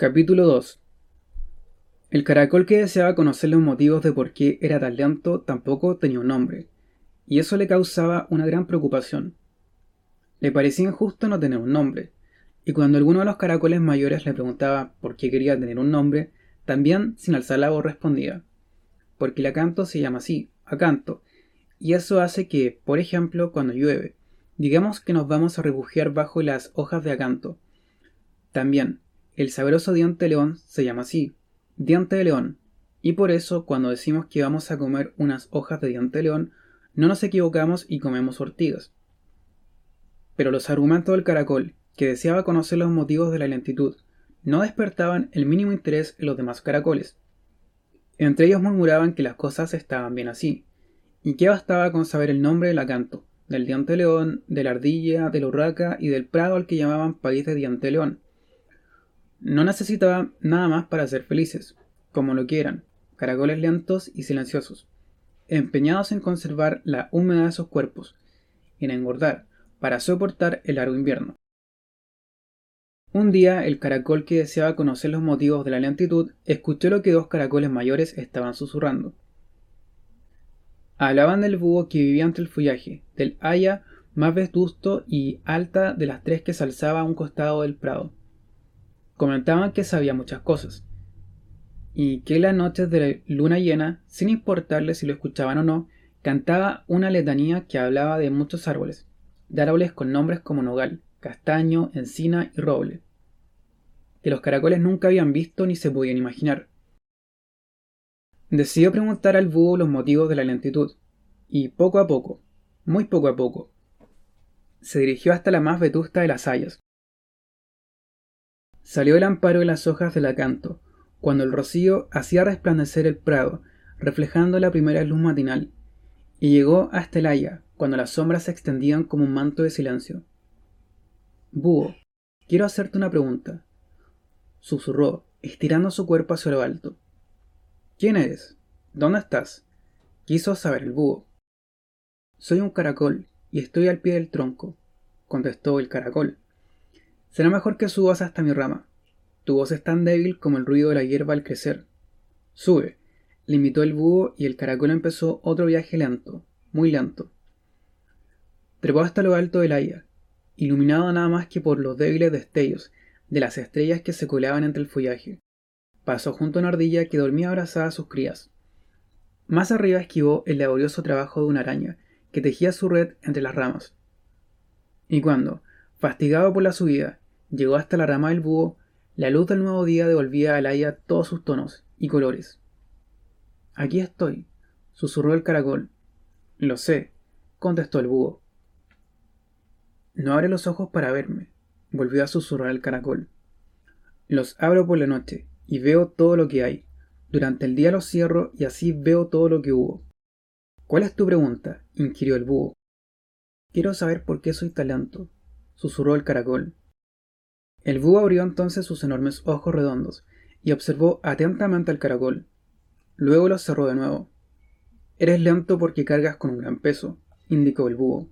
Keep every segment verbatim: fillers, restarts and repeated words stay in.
Capítulo dos. El caracol que deseaba conocer los motivos de por qué era tan lento tampoco tenía un nombre, y eso le causaba una gran preocupación. Le parecía injusto no tener un nombre, y cuando alguno de los caracoles mayores le preguntaba por qué quería tener un nombre, también sin alzar la voz respondía: porque el acanto se llama así, acanto, y eso hace que, por ejemplo, cuando llueve, digamos que nos vamos a refugiar bajo las hojas de acanto. También, el sabroso diente de león se llama así, diente de león, y por eso cuando decimos que vamos a comer unas hojas de diente de león, no nos equivocamos y comemos ortigas. Pero los argumentos del caracol, que deseaba conocer los motivos de la lentitud, no despertaban el mínimo interés en los demás caracoles. Entre ellos murmuraban que las cosas estaban bien así, y que bastaba con saber el nombre del acanto, del diente de león, de la ardilla, de la urraca y del prado al que llamaban país de diente de león. No necesitaban nada más para ser felices, como lo que eran, caracoles lentos y silenciosos, empeñados en conservar la humedad de sus cuerpos, y en engordar, para soportar el largo invierno. Un día, el caracol que deseaba conocer los motivos de la lentitud escuchó lo que dos caracoles mayores estaban susurrando. Hablaban del búho que vivía entre el follaje, del haya más vetusto y alta de las tres que se alzaba a un costado del prado. Comentaban que sabía muchas cosas, y que en las noches de luna llena, sin importarle si lo escuchaban o no, cantaba una letanía que hablaba de muchos árboles, de árboles con nombres como nogal, castaño, encina y roble, que los caracoles nunca habían visto ni se podían imaginar. Decidió preguntar al búho los motivos de la lentitud, y poco a poco, muy poco a poco, se dirigió hasta la más vetusta de las hayas. Salió el amparo de las hojas del acanto, cuando el rocío hacía resplandecer el prado, reflejando la primera luz matinal, y llegó hasta el haya, cuando las sombras se extendían como un manto de silencio. Búho, quiero hacerte una pregunta, susurró, estirando su cuerpo hacia lo alto. ¿Quién eres? ¿Dónde estás? Quiso saber el búho. Soy un caracol, y estoy al pie del tronco, contestó el caracol. Será mejor que subas hasta mi rama. Tu voz es tan débil como el ruido de la hierba al crecer. Sube, le invitó el búho y el caracol empezó otro viaje lento, muy lento. Trepó hasta lo alto del haya, iluminado nada más que por los débiles destellos de las estrellas que se colaban entre el follaje. Pasó junto a una ardilla que dormía abrazada a sus crías. Más arriba esquivó el laborioso trabajo de una araña que tejía su red entre las ramas. Y cuando, fastigado por la subida, llegó hasta la rama del búho, la luz del nuevo día devolvía al haya todos sus tonos y colores. Aquí estoy, susurró el caracol. Lo sé, contestó el búho. No abre los ojos para verme, volvió a susurrar el caracol. Los abro por la noche y veo todo lo que hay. Durante el día los cierro y así veo todo lo que hubo. ¿Cuál es tu pregunta?, inquirió el búho. Quiero saber por qué soy tan lento, susurró el caracol. El búho abrió entonces sus enormes ojos redondos y observó atentamente al caracol. Luego los cerró de nuevo. Eres lento porque cargas con un gran peso, indicó el búho.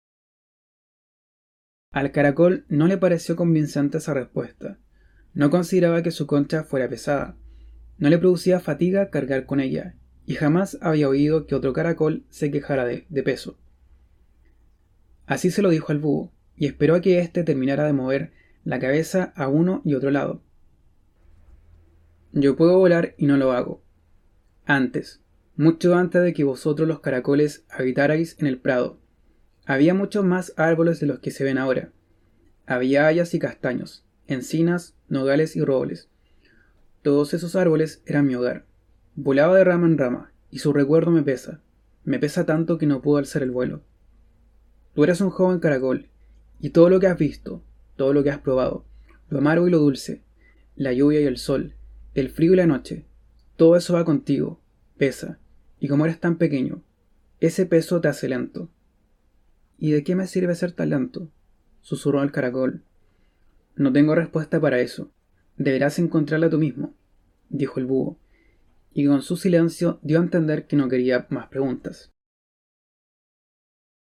Al caracol no le pareció convincente esa respuesta. No consideraba que su concha fuera pesada. No le producía fatiga cargar con ella, y jamás había oído que otro caracol se quejara de, de peso. Así se lo dijo al búho, y esperó a que éste terminara de mover la cabeza a uno y otro lado. Yo puedo volar y no lo hago. Antes, mucho antes de que vosotros los caracoles habitarais en el prado, había muchos más árboles de los que se ven ahora. Había hayas y castaños, encinas, nogales y robles. Todos esos árboles eran mi hogar. Volaba de rama en rama, y su recuerdo me pesa. Me pesa tanto que no puedo alzar el vuelo. Tú eres un joven caracol, y todo lo que has visto, todo lo que has probado, lo amargo y lo dulce, la lluvia y el sol, el frío y la noche, todo eso va contigo, pesa, y como eres tan pequeño, ese peso te hace lento. ¿Y de qué me sirve ser tan lento?, susurró el caracol. No tengo respuesta para eso. Deberás encontrarla tú mismo, dijo el búho, y con su silencio dio a entender que no quería más preguntas.